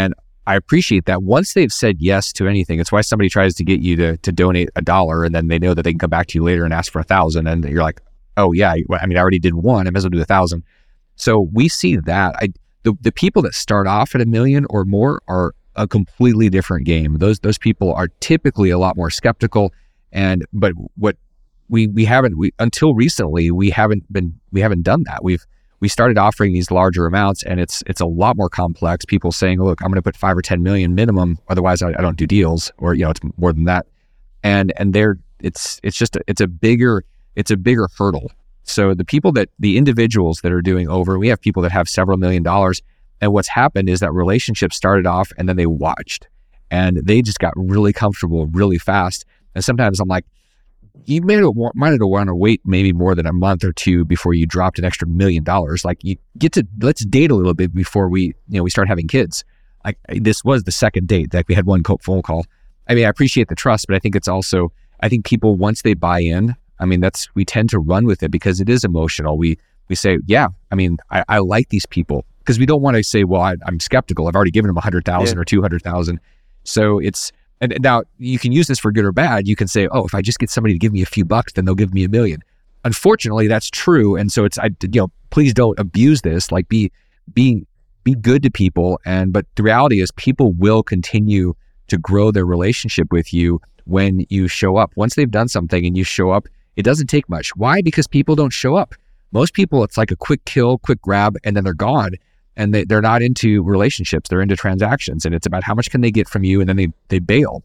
I appreciate that. Once they've said yes to anything, it's why somebody tries to get you to to donate a dollar, and then they know that they can come back to you later and ask for a thousand, and you're like, oh yeah, I mean, I already did one, I might as well do a thousand. So we see that. I the the people that start off at a million or more are a completely different game. Those those people are typically a lot more skeptical, and but what we we haven't we until recently we haven't been we haven't done that. We've we started offering these larger amounts, and it's it's a lot more complex. People saying, look, I'm going to put five or ten million minimum, otherwise I, I don't do deals, or you know, it's more than that. And and they're it's it's just a, it's a bigger it's a bigger hurdle. So the people that the individuals that are doing over, we have people that have several million dollars, and what's happened is that relationships started off and then they watched, and they just got really comfortable really fast. And sometimes I'm like, you might have might want to wait maybe more than a month or two before you dropped an extra million dollars. Like you get to, let's date a little bit before we, you know, we start having kids. Like this was the second date. Like we had one phone call. I mean, I appreciate the trust, but I think it's also, I think people, once they buy in, I mean, that's, we tend to run with it because it is emotional. We, we say, yeah, I mean, I, I like these people, because we don't want to say, well, I, I'm skeptical. I've already given them a hundred thousand yeah. or two hundred thousand. So it's, and now you can use this for good or bad. You can say, oh, if I just get somebody to give me a few bucks, then they'll give me a million. Unfortunately, that's true. And so it's, I, you know, please don't abuse this. Like be, be, be good to people. And, but the reality is people will continue to grow their relationship with you when you show up. Once they've done something and you show up, it doesn't take much. Why? Because people don't show up. Most people, it's like a quick kill, quick grab, and then they're gone. And they, they're not into relationships, they're into transactions. And it's about how much can they get from you, and then they they bail.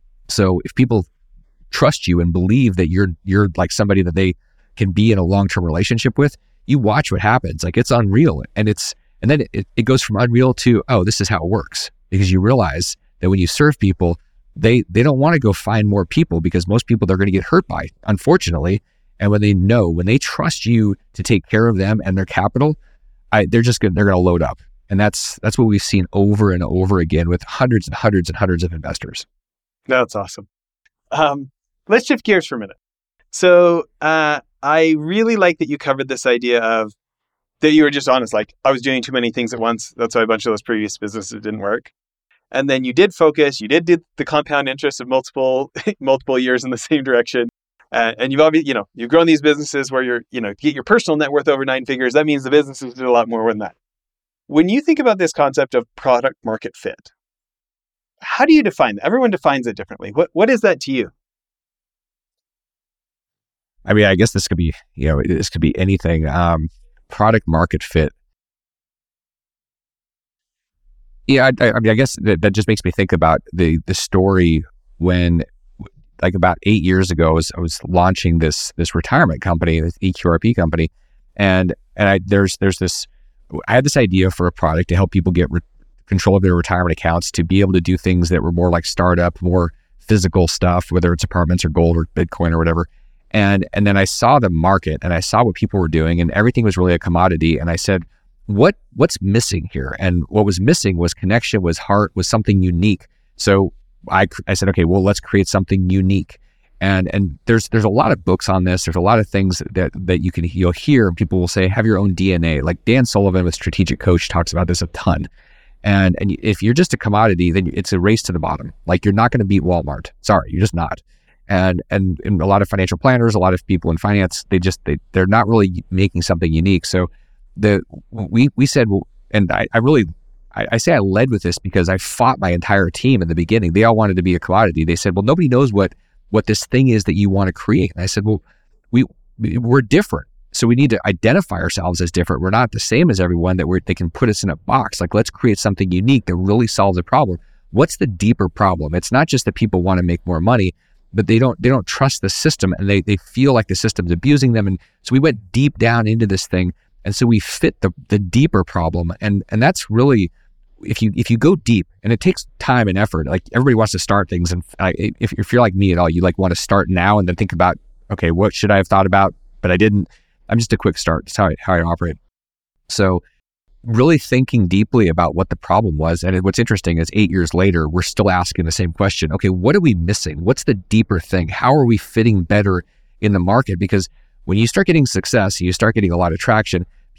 So if people trust you and believe that you're you're like somebody that they can be in a long-term relationship with, you watch what happens. Like it's unreal. And it's and then it, it goes from unreal to, oh, this is how it works. Because you realize that when you serve people, they they don't want to go find more people, because most people they're going to get hurt by, unfortunately. And when they know, when they trust you to take care of them and their capital, I, they're just going they're going to load up. And that's that's what we've seen over and over again with hundreds and hundreds and hundreds of investors. That's awesome. Um, let's shift gears for a minute. So uh, I really like that you covered this idea of that you were just honest, like I was doing too many things at once. That's why a bunch of those previous businesses didn't work. And then you did focus, you did do the compound interest of multiple multiple years in the same direction. Uh, and you've obviously, you know, you've grown these businesses where you're, you know, get your personal net worth over nine figures. That means the businesses did a lot more than that. When you think about this concept of product market fit, how do you define that? Everyone defines it differently. What What is that to you? I mean, I guess this could be, you know, this could be anything. Um, product market fit. Yeah, I, I mean, I guess that, that just makes me think about the the story when, like about eight years ago, I was, I was launching this this retirement company, this E Q R P company, and and I there's there's this I had this idea for a product to help people get re- control of their retirement accounts, to be able to do things that were more like startup, more physical stuff, whether it's apartments or gold or Bitcoin or whatever. And and then I saw the market and I saw what people were doing, and everything was really a commodity. And I said, what what's missing here? And what was missing was connection, was heart, was something unique. So I, I said, okay, well, let's create something unique. And and there's there's a lot of books on this. There's a lot of things that that you can you'll hear, and people will say, have your own D N A. Like Dan Sullivan with Strategic Coach talks about this a ton. And and if you're just a commodity, then it's a race to the bottom. Like you're not going to beat Walmart. Sorry, you're just not. And, and and a lot of financial planners, a lot of people in finance, they just they they're not really making something unique. So the we we said, well, and I, I really. I, I say I led with this because I fought my entire team in the beginning. They all wanted to be a commodity. They said, well, nobody knows what, what this thing is that you want to create. And I said, well, we, we're different. So we need to identify ourselves as different. We're not the same as everyone, that we're, they can put us in a box. Like, let's create something unique that really solves a problem. What's the deeper problem? It's not just that people want to make more money, but they don't, they don't trust the system, and they, they feel like the system's abusing them. And so we went deep down into this thing. And so we fit the, the deeper problem. And, and that's really, if you, if you go deep, and it takes time and effort, like everybody wants to start things. And I, if, if you're like me at all, you like want to start now and then think about, okay, what should I have thought about, but I didn't. I'm just a quick start. That's how I, how I operate. So really thinking deeply about what the problem was. And what's interesting is eight years later, we're still asking the same question. Okay, what are we missing? What's the deeper thing? How are we fitting better in the market? Because when you start getting success, you start getting a lot of traction,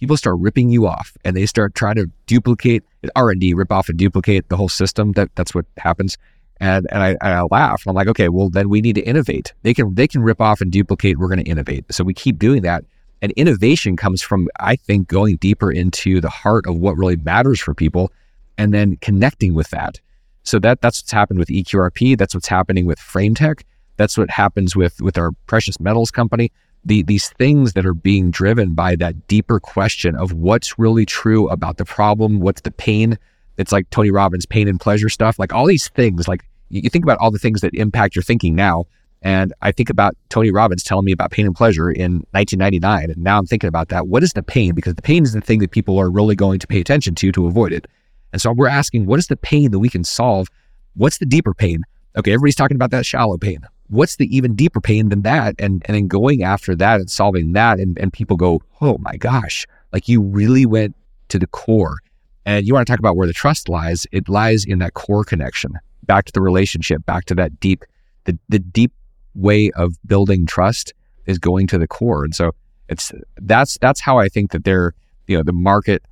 people start ripping you off and they start trying to duplicate R and D, rip off and duplicate the whole system. That that's what happens. And and I, and I laugh. I'm like, okay, well then we need to innovate. They can they can rip off and duplicate. We're going to innovate. So we keep doing that. And innovation comes from, I think, going deeper into the heart of what really matters for people, and then connecting with that. So that that's what's happened with E Q R P. That's what's happening with FrameTech. That's what happens with with our precious metals company. The, these things that are being driven by that deeper question of what's really true about the problem, what's the pain. It's like Tony Robbins, pain and pleasure stuff. Like all these things, like you think about all the things that impact your thinking now. And I think about Tony Robbins telling me about pain and pleasure in nineteen ninety-nine. And now I'm thinking about that. What is the pain? Because the pain is the thing that people are really going to pay attention to to avoid it. And so we're asking, what is the pain that we can solve? What's the deeper pain? Okay, everybody's talking about that shallow pain. What's the even deeper pain than that? And and then going after that and solving that. And, and people go, oh my gosh, like you really went to the core. And you want to talk about where the trust lies. It lies in that core connection, back to the relationship, back to that deep, the, the deep way of building trust is going to the core. And so it's, that's, that's how I think that they're, you know, the market,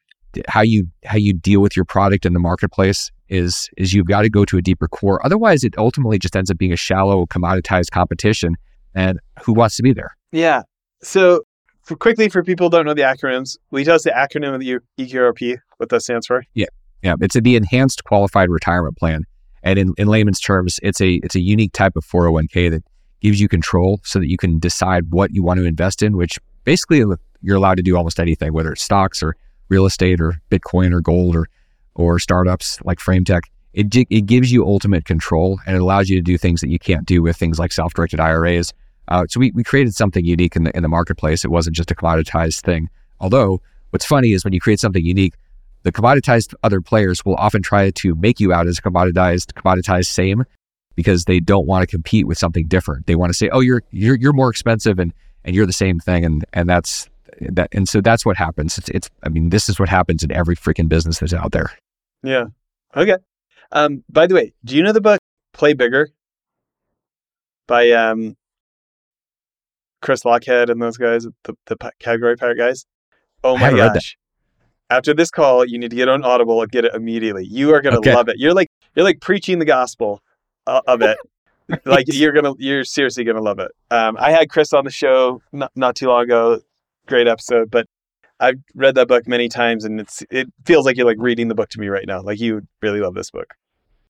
how you, how you deal with your product in the marketplace is, is you've got to go to a deeper core. Otherwise it ultimately just ends up being a shallow commoditized competition. And who wants to be there? Yeah. So for quickly, for people who don't know the acronyms, will you tell us the acronym of the E Q R P, what that stands for? Yeah. Yeah. It's a, the Enhanced Qualified Retirement Plan. And in, in layman's terms, it's a it's a unique type of four oh one k that gives you control so that you can decide what you want to invest in, which basically you're allowed to do almost anything, whether it's stocks or real estate or Bitcoin or gold or or startups like FrameTech. It, it gives you ultimate control, and it allows you to do things that you can't do with things like self-directed I R As. Uh, so we, we created something unique in the in the marketplace. It wasn't just a commoditized thing. Although what's funny is when you create something unique, the commoditized other players will often try to make you out as a commoditized, commoditized same, because they don't want to compete with something different. They want to say, "Oh, you're you're you're more expensive, and and you're the same thing," and and that's that. And so that's what happens. It's it's. I mean, this is what happens in every freaking business that's out there. Yeah. Okay. Um. By the way, do you know the book "Play Bigger" by um Chris Lockhead and those guys, the the Category Pirate guys? Oh my gosh. After this call, you need to get on Audible and get it immediately. You are going to okay. love it. You're like, you're like preaching the gospel uh, of it. Like you're going to, you're seriously going to love it. Um, I had Chris on the show not, not too long ago. Great episode, but I've read that book many times and it's, it feels like you're like reading the book to me right now. Like you really love this book.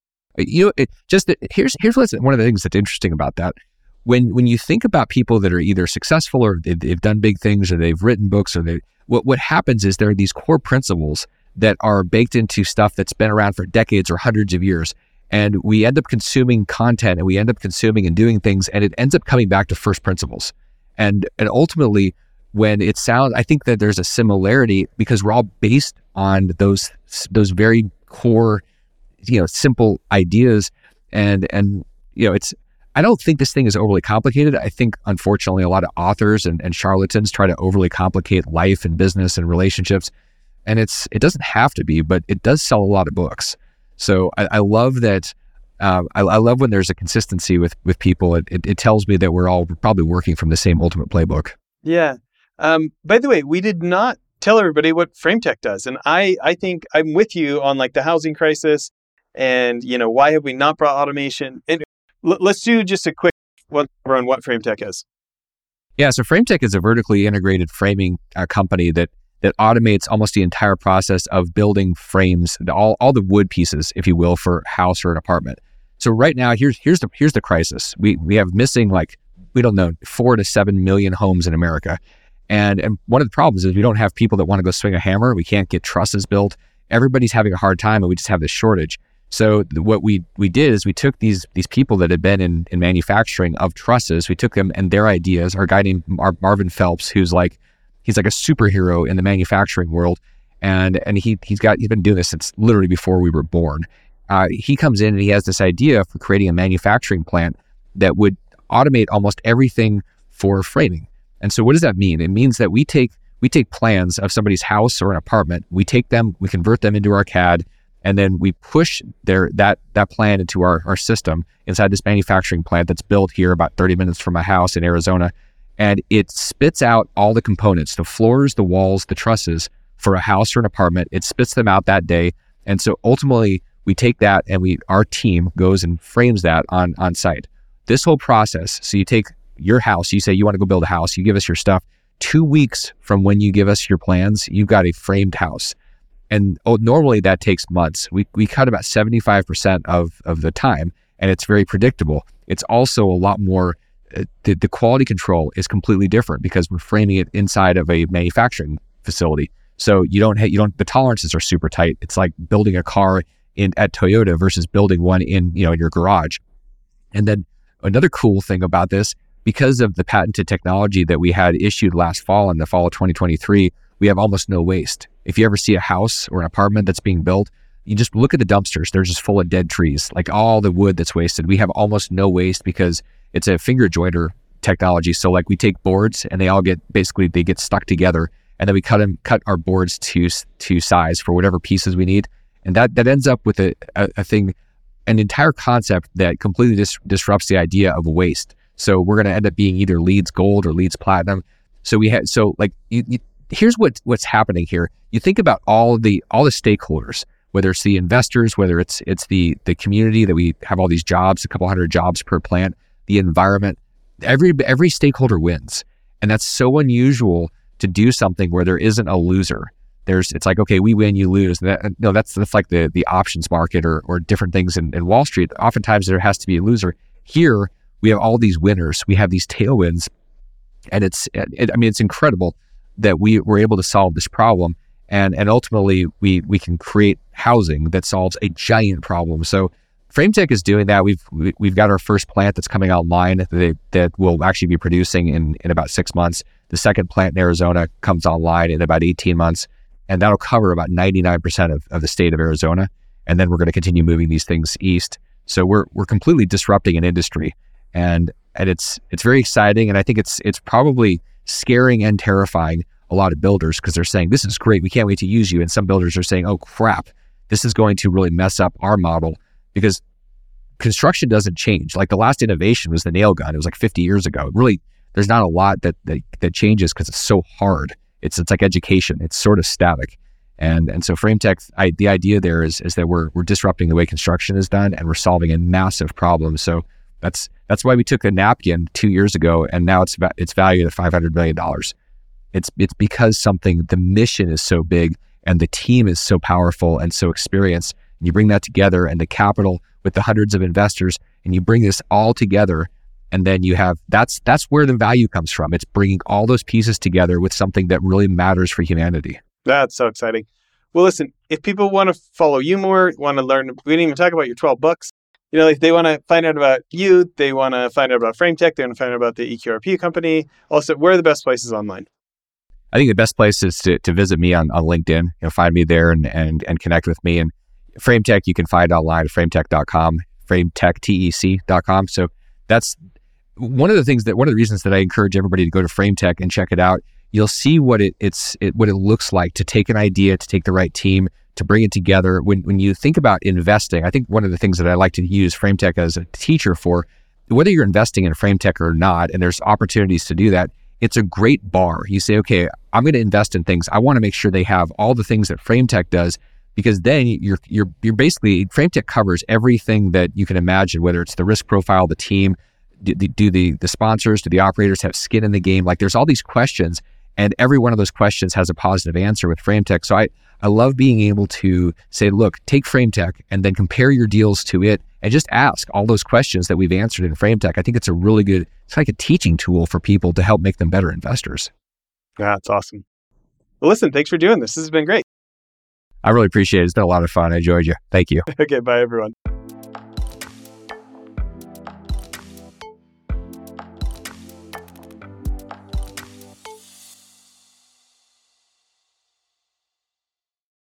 You know, it just, here's, here's what's one of the things that's interesting about that. When, when you think about people that are either successful or they've, they've done big things or they've written books or they, What what happens is there are these core principles that are baked into stuff that's been around for decades or hundreds of years. And we end up consuming content and we end up consuming and doing things, and it ends up coming back to first principles. And and ultimately, when it sounds, I think that there's a similarity because we're all based on those those very core, you know, simple ideas. And and you know, it's I don't think this thing is overly complicated. I think, unfortunately, a lot of authors and, and charlatans try to overly complicate life and business and relationships. And it's it doesn't have to be, but it does sell a lot of books. So I, I love that. Um, I, I love when there's a consistency with with people. It, it, it tells me that we're all probably working from the same ultimate playbook. Yeah. Um, by the way, we did not tell everybody what FrameTech does. And I, I think I'm with you on like the housing crisis and, you know, why have we not brought automation? And let's do just a quick one on what FrameTech is. Yeah, so FrameTech is a vertically integrated framing uh, company that that automates almost the entire process of building frames, all all the wood pieces, if you will, for a house or an apartment. So right now, here's here's the here's the crisis. We we have missing like we don't know four to seven million homes in America, and and one of the problems is we don't have people that want to go swing a hammer. We can't get trusses built. Everybody's having a hard time, and we just have this shortage. So what we we did is we took these these people that had been in, in manufacturing of trusses, we took them and their ideas. Our guy named Mar- Marvin Phelps, who's like he's like a superhero in the manufacturing world, and and he he's got he's been doing this since literally before we were born. Uh, he comes in and he has this idea for creating a manufacturing plant that would automate almost everything for framing. And so what does that mean? It means that we take we take plans of somebody's house or an apartment, we take them, we convert them into our C A D. And then we push their that that plan into our, our system inside this manufacturing plant that's built here about thirty minutes from my house in Arizona. and it spits out all the components, the floors, the walls, the trusses for a house or an apartment. It spits them out that day. And so ultimately we take that and we, our team goes and frames that on, on site. This whole process, so you take your house, you say you want to go build a house, you give us your stuff. Two weeks from when you give us your plans, you've got a framed house. And oh, normally that takes months. We we cut about seventy-five percent of, of the time, and it's very predictable. It's also a lot more, uh, the, the quality control is completely different because we're framing it inside of a manufacturing facility. So you don't have, you don't, the tolerances are super tight. It's like building a car in at Toyota versus building one in, you know, in your garage. And then another cool thing about this, because of the patented technology that we had issued last fall, in the fall of twenty twenty-three, we have almost no waste. If you ever see a house or an apartment that's being built, you just look at the dumpsters. They're just full of dead trees, like all the wood that's wasted. We have almost no waste because it's a finger jointer technology. So like we take boards and they all get, basically they get stuck together, and then we cut them, cut our boards to to size for whatever pieces we need. And that, that ends up with a, a, a thing, an entire concept that completely dis- disrupts the idea of waste. So we're going to end up being either LEEDs Gold or LEEDs Platinum. So we had, so like, you, you, here's what what's happening here. You think about all the all the stakeholders, whether it's the investors, whether it's it's the the community that we have all these jobs, a couple hundred jobs per plant, the environment. Every every stakeholder wins, and that's so unusual to do something where there isn't a loser. There's it's like, okay, we win, you lose. That, no, that's that's like the the options market or or different things in, in Wall Street. Oftentimes there has to be a loser. Here we have all these winners. We have these tailwinds, and it's it, I mean it's incredible that we were able to solve this problem, and and ultimately we we can create housing that solves a giant problem. So FrameTech is doing that. We've we've got our first plant that's coming online that that will actually be producing in in about six months. The second plant in Arizona comes online in about eighteen months, and that'll cover about ninety-nine percent of, of the state of Arizona. And then we're going to continue moving these things east. So we're we're completely disrupting an industry, and and it's it's very exciting. And I think it's it's probably scaring and terrifying a lot of builders because they're saying, this is great, we can't wait to use you. And some builders are saying, oh crap, this is going to really mess up our model, because construction doesn't change. Like the last innovation was the nail gun. It was like fifty years ago. Really, there's not a lot that that, that changes because it's so hard. It's it's like education. It's sort of static. And and so FrameTech, I, the idea there is is that we're we're disrupting the way construction is done, and we're solving a massive problem. So that's that's why we took a napkin two years ago, and now it's it's valued at five hundred million dollars. It's it's because something, the mission is so big and the team is so powerful and so experienced. And you bring that together, and the capital with the hundreds of investors, and you bring this all together, and then you have, that's that's where the value comes from. It's bringing all those pieces together with something that really matters for humanity. That's so exciting. Well, listen, if people want to follow you more, want to learn, we didn't even talk about your twelve books. You know, if they want to find out about you, they want to find out about FrameTech, they want to find out about the E Q R P company. Also, where are the best places online? I think the best place is to, to visit me on, on LinkedIn. You know, find me there and, and and connect with me. And FrameTech, you can find online at frametech dot com, frametech, T E C dot com. So that's one of the things that, one of the reasons that I encourage everybody to go to FrameTech and check it out. You'll see what it it's it, what it looks like to take an idea, to take the right team, to bring it together. When when you think about investing, I think one of the things that I like to use FrameTech as a teacher for, whether you're investing in FrameTech or not, and there's opportunities to do that, it's a great bar. You say, okay, I'm going to invest in things. I want to make sure they have all the things that FrameTech does, because then you're you're you're basically, FrameTech covers everything that you can imagine, whether it's the risk profile, the team, do, do the the sponsors, do the operators have skin in the game? Like there's all these questions, and every one of those questions has a positive answer with FrameTech. So I, I love being able to say, look, take FrameTech and then compare your deals to it and just ask all those questions that we've answered in FrameTech. I think it's a really good, it's like a teaching tool for people to help make them better investors. Yeah, that's awesome. Well, listen, thanks for doing this. This has been great. I really appreciate it. It's been a lot of fun. I enjoyed you. Thank you. Okay, bye everyone.